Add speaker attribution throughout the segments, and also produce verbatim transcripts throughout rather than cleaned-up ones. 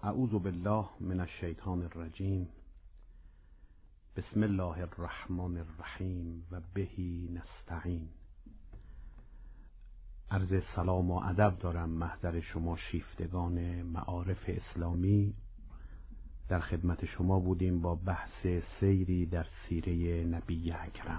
Speaker 1: اعوذ بالله من الشیطان الرجیم. بسم الله الرحمن الرحیم و بهی نستعین. عرض سلام و ادب دارم محضر شما شیفتگان معارف اسلامی. در خدمت شما بودیم با بحث سیری در سیره نبی اکرم.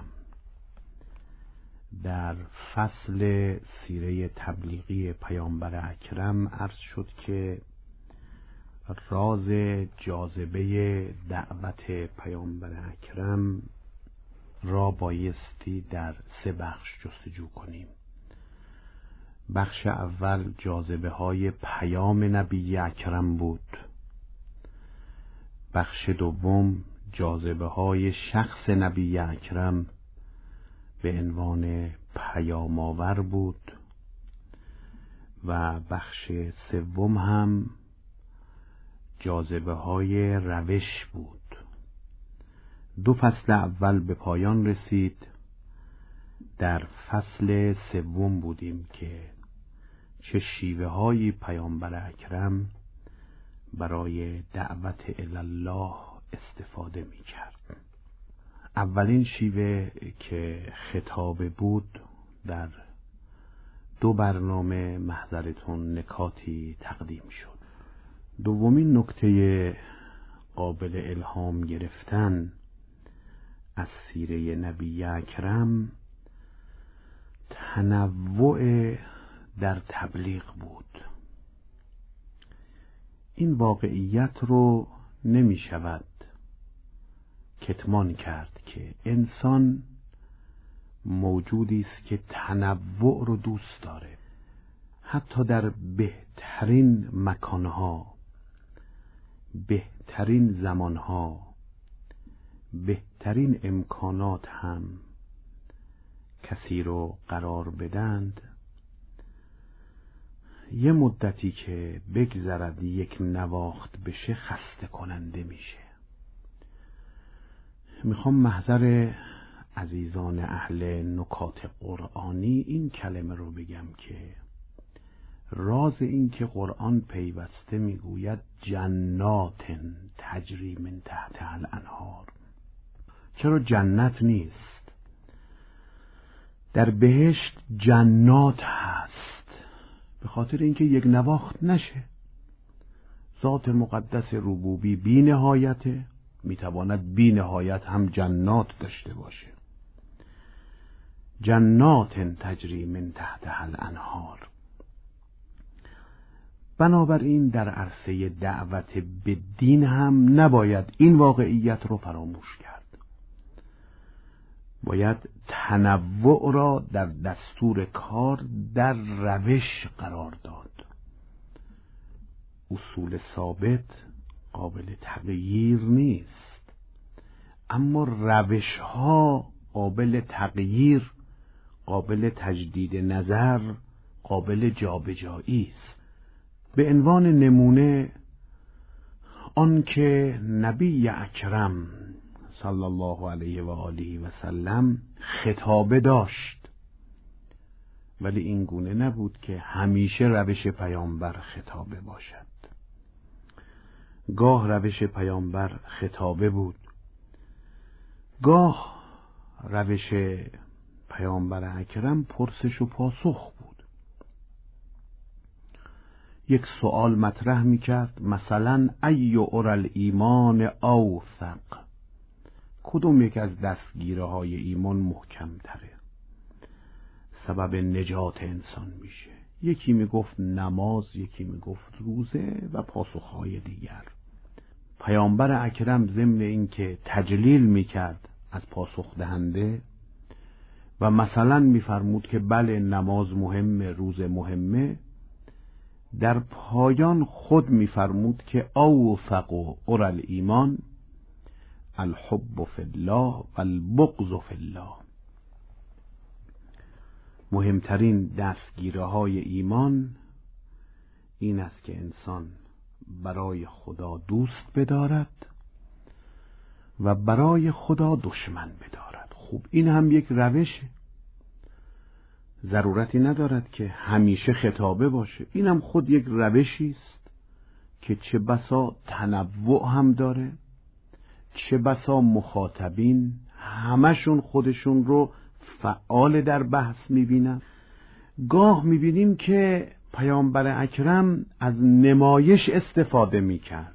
Speaker 1: در فصل سیره تبلیغی پیامبر اکرم عرض شد که راز جاذبه دعوت پیامبر اکرم را بایستی در سه بخش جستجو کنیم. بخش اول جاذبه های پیام نبی اکرم بود. بخش دوم جاذبه های شخص نبی اکرم به عنوان پیام آور بود و بخش سوم هم جاذبه های روش بود. دو فصل اول به پایان رسید. در فصل سوم بودیم که چه شیوه هایی پیامبر اکرم برای دعوت الله استفاده می کرد. اولین شیوه که خطابه بود در دو برنامه محضرتون نکاتی تقدیم شد. دومین نکته قابل الهام گرفتن از سیره نبی اکرم تنوع در تبلیغ بود. این واقعیت رو نمی شود کتمان کرد که انسان موجودی است که تنوع رو دوست داره. حتی در بهترین مکانها، بهترین زمانها، بهترین امکانات هم کسی رو قرار بدند، یه مدتی که بگذرد یک نواخت بشه خسته کننده میشه. میخوام محضر عزیزان اهل نکات قرآنی این کلمه رو بگم که راز این که قرآن پیوسته میگوید جنات تجری من تحتها الانهار، چرا جنت نیست؟ در بهشت جنات هست، به خاطر اینکه یک نواخت نشه. ذات مقدس ربوبی بی نهایته، میتواند بی نهایت هم جنات داشته باشه. جنات تجری من تحتها الانهار. بنابراین در عرصه دعوت به دین هم نباید این واقعیت رو فراموش کرد. باید تنوع را در دستور کار در روش قرار داد. اصول ثابت قابل تغییر نیست، اما روش ها قابل تغییر، قابل تجدید نظر، قابل جابجایی است. به عنوان نمونه آن که نبی اکرم صلی الله علیه و آله و سلم خطابه داشت، ولی این گونه نبود که همیشه روش پیامبر خطابه باشد. گاه روش پیامبر خطابه بود، گاه روش پیامبر اکرم پرسش و پاسخ بود. یک سوال مطرح میکرد، مثلا ای ار الایمان اوثق، کدوم یک از دستگیره های ایمان محکم تره، سبب نجات انسان میشه؟ یکی میگفت نماز، یکی میگفت روزه و پاسخهای دیگر. پیامبر اکرم ضمن این که تجلیل میکرد از پاسخ دهنده و مثلا میفرمود که بله نماز مهمه، روزه مهمه، در پایان خود میفرمود که اوثق ار الایمان الحب فی الله و البغض فی الله. مهمترین دستگیره های ایمان این است که انسان برای خدا دوست بدارد و برای خدا دشمن بدارد. خوب این هم یک روشه، ضرورتی ندارد که همیشه خطابه باشه. این هم خود یک روشی است که چه بسا تنوع هم داره، چه بسا مخاطبین همشون خودشون رو فعال در بحث میبینن. گاه میبینیم که پیامبر اکرم از نمایش استفاده میکرد.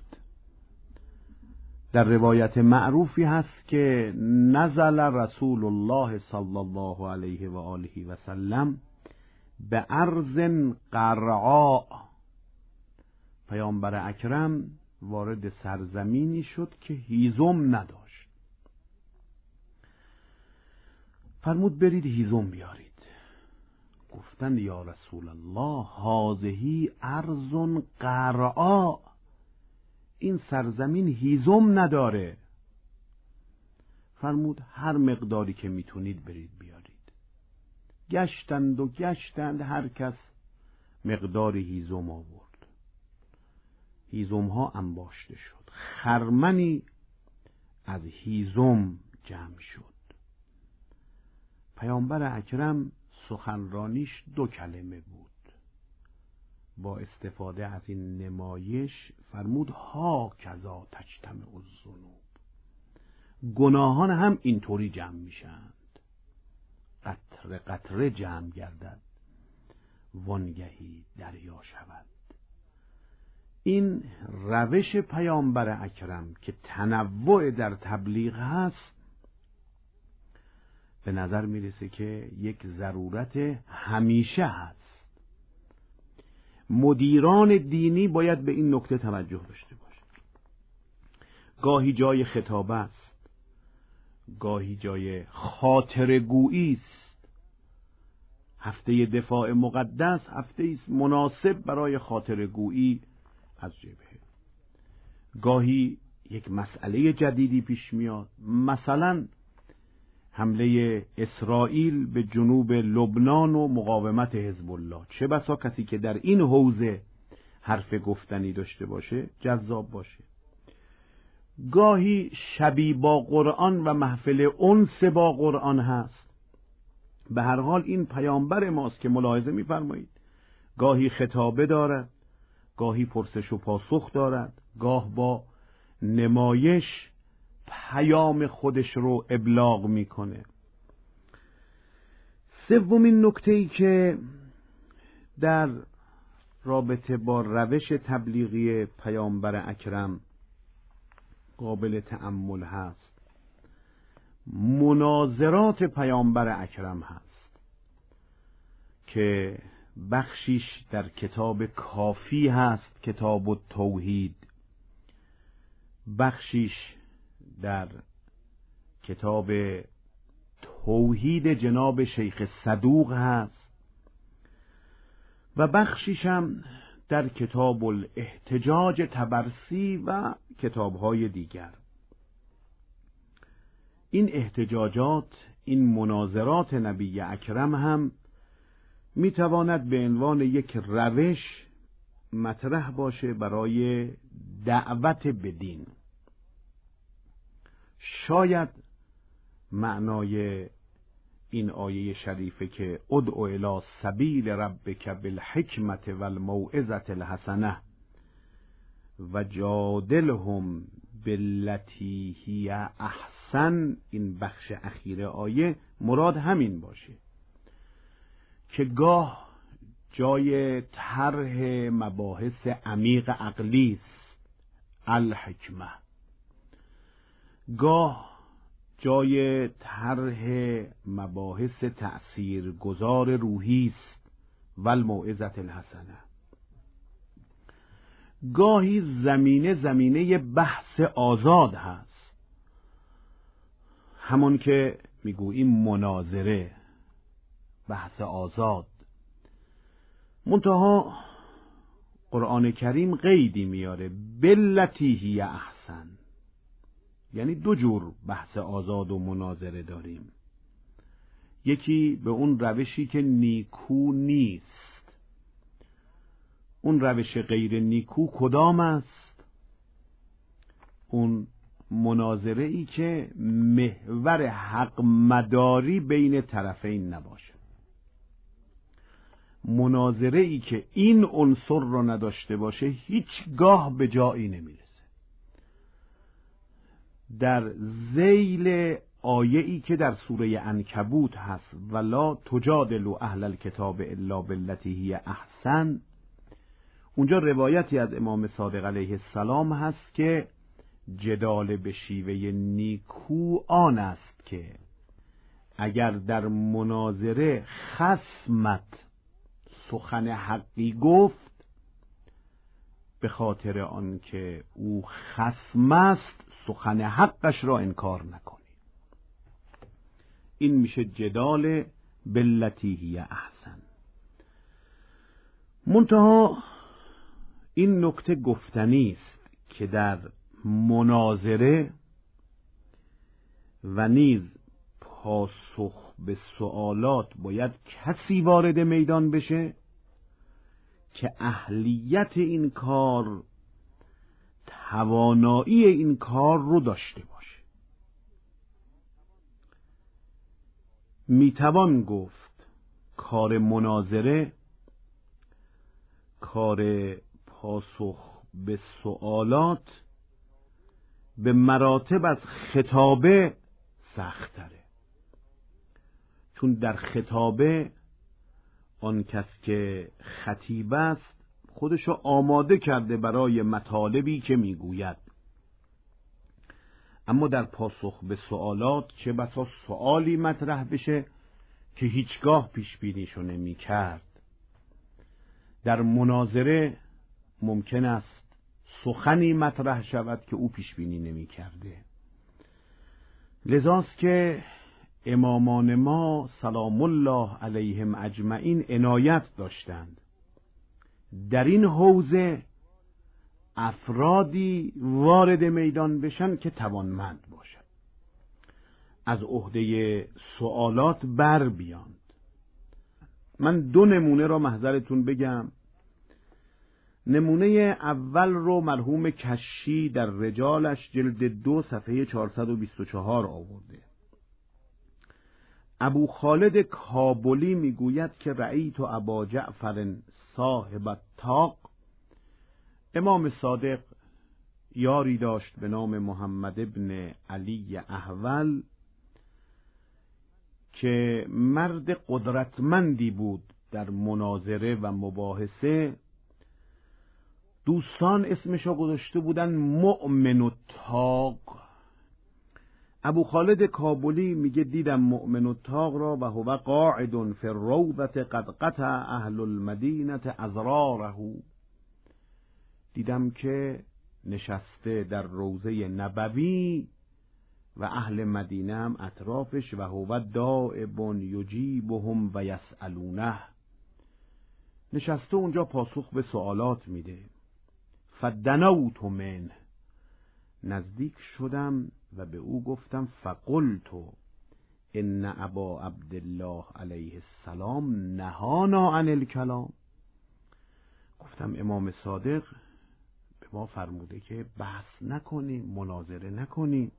Speaker 1: در روایت معروفی هست که نزل رسول الله صلی الله علیه و آله و سلم به ارض قرعاء. پیامبر اکرم وارد سرزمینی شد که هیزم نداشت. فرمود برید هیزم بیارید. گفتند یا رسول الله هذه ارض قرعاء، این سرزمین هیزم نداره. فرمود هر مقداری که میتونید برید بیارید. گشتند و گشتند، هر کس مقدار هیزم آورد. هیزم ها انباشته شد، خرمنی از هیزم جمع شد. پیامبر اکرم سخنرانیش دو کلمه بود. با استفاده از این نمایش فرمود ها کذا تجتمع الذنوب، گناهان هم اینطوری جمع میشند. قطره قطره جمع گردد وانگهی دریا شود. این روش پیامبر اکرم که تنوع در تبلیغ هست، به نظر میرسه که یک ضرورت همیشه هست. مدیران دینی باید به این نکته توجه داشته باشند. گاهی جای خطابه است، گاهی جای خاطرگویی است. هفته دفاع مقدس هفته است مناسب برای خاطرگویی از جبهه. گاهی یک مسئله جدیدی پیش میاد، مثلا حمله اسرائیل به جنوب لبنان و مقاومت حزب الله. چه بسا کسی که در این حوزه حرف گفتنی داشته باشه جذاب باشه. گاهی شبی با قرآن و محفل انس با قرآن هست. به هر حال این پیامبر ماست که ملاحظه می‌فرمایید گاهی خطابه دارد، گاهی پرسش و پاسخ دارد، گاه با نمایش پیام خودش رو ابلاغ میکنه. سومین نکته‌ای که در رابطه با روش تبلیغی پیامبر اکرم قابل تأمل هست، مناظرات پیامبر اکرم هست که بخشیش در کتاب کافی هست، کتاب التوحید، بخشیش در کتاب توحید جناب شیخ صدوق هست و بخشیش هم در کتاب الاحتجاج طبرسی و کتاب‌های دیگر. این احتجاجات، این مناظرات نبی اکرم هم میتواند به عنوان یک روش مطرح باشه برای دعوت به دین. شاید معنای این آیه شریفه که ادع الی سبیل ربک بالحکمت والموعظة الحسنه و جادلهم بالتی هی احسن، این بخش اخیر آیه مراد همین باشه که گاه جای طرح مباحث عمیق عقلی است الحکمه، گاه جای طرح مباحث تأثیرگذار روحی است والموعظة الحسنه، گاهی زمینه زمینه بحث آزاد هست، همون که میگوییم مناظره، بحث آزاد. منتها قرآن کریم قیدی میاره بالتی هی احسن، یعنی دو جور بحث آزاد و مناظره داریم. یکی به اون روشی که نیکو نیست. اون روش غیر نیکو کدام است؟ اون مناظره ای که محور حق مداری بین طرفین نباشه. مناظره ای که این عنصر رو نداشته باشه هیچگاه به جایی نمیرسه. در ذیل آیه ای که در سوره عنکبوت هست ولا تجادلوا اهل الکتاب الا بالتی هی احسن، اونجا روایتی از امام صادق علیه السلام هست که جدال به شیوه نیکو آن است که اگر در مناظره خصمت سخن حقی گفت، به خاطر آنکه او خصم است سخن حقش را انکار نکنی. این میشه جدال بالتی هی احسن. منتها این نکته گفتنی است که در مناظره و نیز پاسخ به سوالات باید کسی وارد میدان بشه که اهلیت این کار، توانایی این کار رو داشته باشه. میتوان گفت کار مناظره، کار پاسخ به سوالات به مراتب از خطابه سخت‌تره، چون در خطابه آن کس که خطیب است خودشو آماده کرده برای مطالبی که میگوید، اما در پاسخ به سوالات چه بسا سوالی مطرح بشه که هیچگاه پیش بینیشو نمی کرد. در مناظره ممکن است سخنی مطرح شود که او پیش بینی نمی کرده. لذاست که امامان ما سلام الله علیهم اجمعین عنایت داشتند در این حوزه افرادی وارد میدان بشن که توانمند باشند، از عهده سوالات بر بیاند. من دو نمونه را محضرتون بگم. نمونه اول رو مرحوم کشی در رجالش جلد دو صفحه چهارصد و بیست و چهار آورده. ابو خالد کابلی میگوید که رأیت ابا جعفر صاحب الطاق، امام صادق یاری داشت به نام محمد ابن علی احول که مرد قدرتمندی بود در مناظره و مباحثه. دوستان اسمشو گذاشته بودن مؤمن الطاق. ابو خالد کابلی میگه دیدم مؤمن الطاق را و هو قاعد فی الروضة قد قطع اهل المدینة ازراره. دیدم که نشسته در روضه نبوی و اهل مدینه هم اطرافش و هو دائب یجیبهم و یسألونه، نشسته اونجا پاسخ به سوالات میده. فدنوت منه، نزدیک شدم و به او گفتم فقلت ان ابا عبدالله علیه السلام نهانا عن الکلام. گفتم امام صادق به ما فرموده که بحث نکنیم، مناظره نکنیم.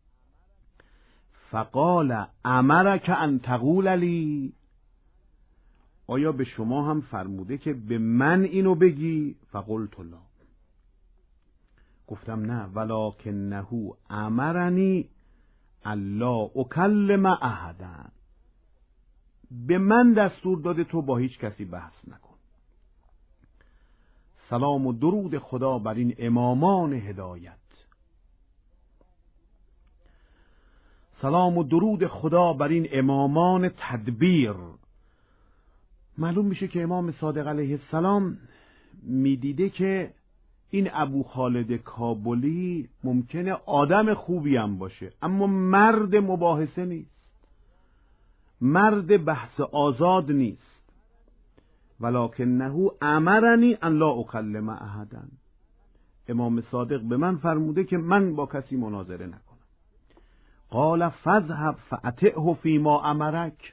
Speaker 1: فقال امرک ان تقول لی، آیا به شما هم فرموده که به من اینو بگی؟ فقلت لا، گفتم نه، ولکنه امرنی الا اکلم احدا، به من دستور داده تو با هیچ کسی بحث نکن. سلام و درود خدا بر این امامان هدایت، سلام و درود خدا بر این امامان تدبیر. معلوم میشه که امام صادق علیه السلام میدیده که این ابو خالد کابلی ممکنه آدم خوبی هم باشه اما مرد مباحثه نیست، مرد بحث آزاد نیست. ولکنه امرنی ان لا اکلم احدا، امام صادق به من فرموده که من با کسی مناظره نکنم. قال فاذهب فاطعه فیما امرک،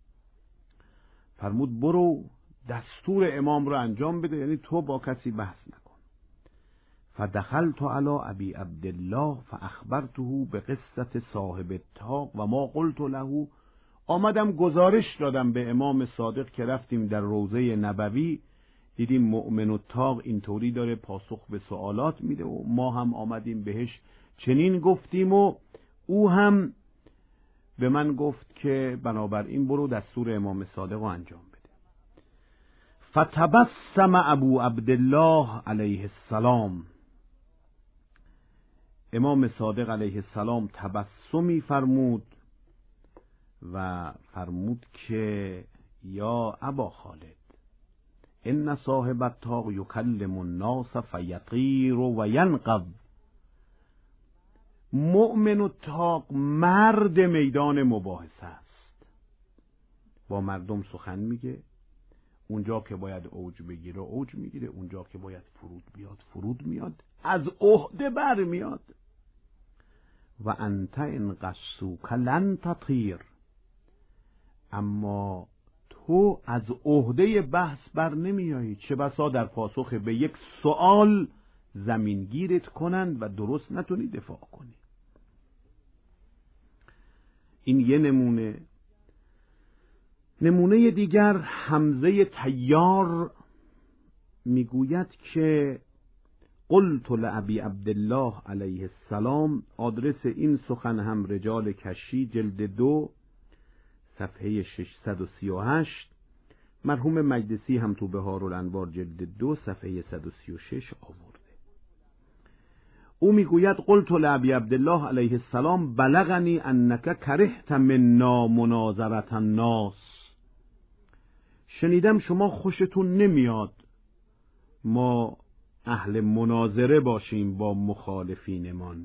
Speaker 1: فرمود برو دستور امام رو انجام بده، یعنی تو با کسی بحث نکن. فدخلت علی ابی عبدالله فاخبرته بقصة صاحب الطاق و ما قلت له آمدم گزارش دادم به امام صادق که رفتیم در روضه نبوی، دیدیم مؤمن الطاق اینطوری داره پاسخ به سوالات میده و ما هم آمدیم بهش چنین گفتیم و او هم به من گفت که بنابراین برو دستور امام صادق رو انجام بده. فتبسم ابو عبدالله علیه السلام، امام صادق علیه السلام تبسمی فرمود و فرمود که یا ابا خالد ان صاحب الطاق یکلم الناس فیطیر و ینقض. مؤمن الطاق مرد میدان مباحثه است، با مردم سخن میگه، اونجا که باید اوج بگیره اوج میگیره، اونجا که باید فرود بیاد فرود میاد، از عهده بر میاد. و انت ان قصوک لن تطیر، اما تو از عهده بحث بر نمیایی، چه بسا در پاسخ به یک سوال زمینگیرت کنند و درست نتونی دفاع کنی. این یه نمونه. نمونه دیگر حمزه طیار میگوید که قلت لابی عبدالله علیه السلام، آدرس این سخن هم رجال کشی جلد دو صفحه ششصد و سی و هشت، مرحوم مجلسی هم تو بهارالانوار جلد دو صفحه صد و سی و شش آورده. او میگوید قلت لابی عبدالله علیه السلام بلغنی انک کرهت منا مناظرة الناس، شنیدم شما خوشتون نمیاد ما اهل مناظره باشیم با مخالفینمان.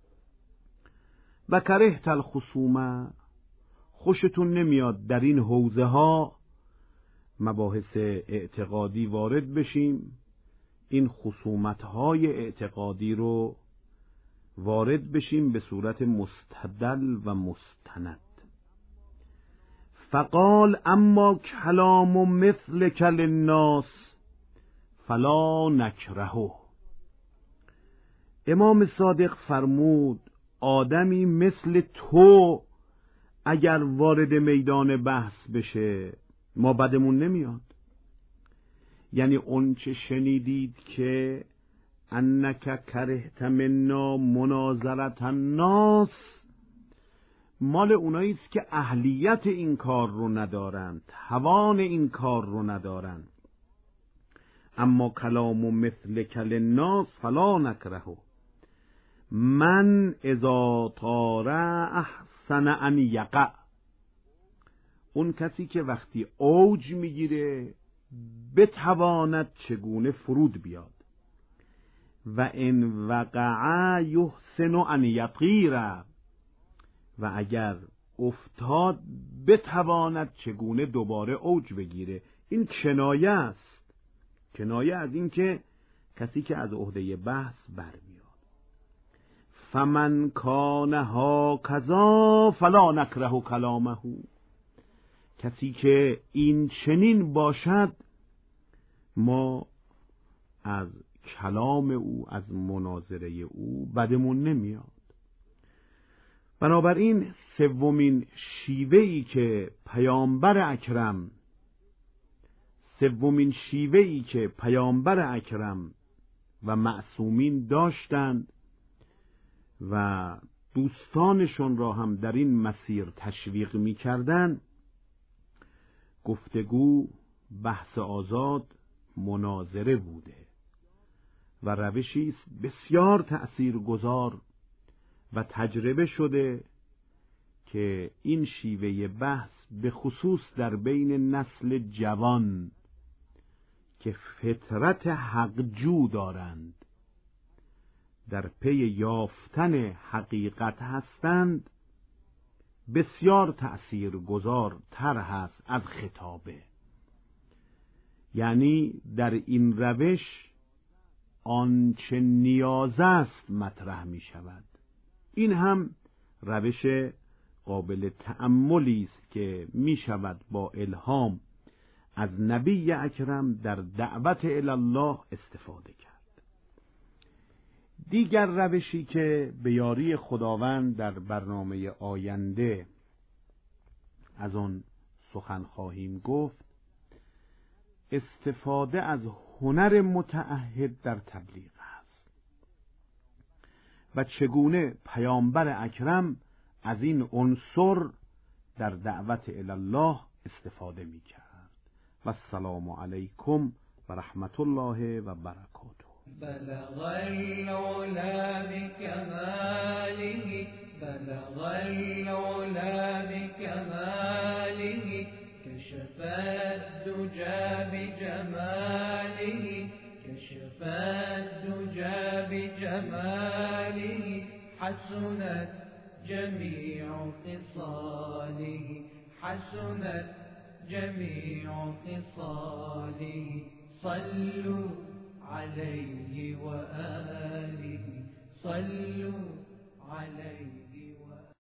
Speaker 1: و کرهت الخصومه، خوشتون نمیاد در این حوزه ها مباحث اعتقادی وارد بشیم، این خصومت های اعتقادی رو وارد بشیم به صورت مستدل و مستند. فقال اما کلام مثل کل الناس فلا نکرهه. امام صادق فرمود آدمی مثل تو اگر وارد میدان بحث بشه ما بدمون نمیاد. یعنی اون چه شنیدید که انک کرهت منا مناظرة الناس، مال اونایی است که اهلیت این کار رو ندارند، توان این کار رو ندارند. اما کلام مثل کل الناس فلا نکرهه، من اذا طار احسن ان یقع، اون کسی که وقتی اوج میگیره بتواند چگونه فرود بیاد. و ان وقع یحسن ان یطیر، و اگر افتاد بتواند چگونه دوباره اوج بگیره. این کنایه است، کنایه از این که کسی که از عهده بحث برمیاد. فمن کان هاکذا فلا نکره کلامه، کسی که این چنین باشد ما از کلام او، از مناظره او بدمون نمیاد. بنابراین سومین شیوهی که پیامبر اکرم سومین شیوهی که پیامبر اکرم و معصومین داشتند و دوستانشون را هم در این مسیر تشویق می‌کردند، گفتگو، بحث آزاد، مناظره بوده و روشی است بسیار تأثیرگذار و تجربه شده که این شیوه بحث به خصوص در بین نسل جوان که فطرت حقجو دارند، در پی یافتن حقیقت هستند، بسیار تأثیرگذار تر هست از خطابه. یعنی در این روش آنچه نیاز است مطرح می شود. این هم روش قابل تأملی است که می شود با الهام از نبی اکرم در دعوت الی الله استفاده کرد. دیگر روشی که به یاری خداوند در برنامه آینده از آن سخن خواهیم گفت، استفاده از هنر متعهد در تبلیغ است و چگونه پیامبر اکرم از این عنصر در دعوت الی الله استفاده می کرد. و السلام علیکم و رحمت الله و برکاته.
Speaker 2: بلغ العلا بكماله بلغ العلا بكماله كشف الدجى بجماله كشف الدجى بجماله حسنت جميع خصاله حسنت جميع خصاله صلوا عليه وآله صلوا عليه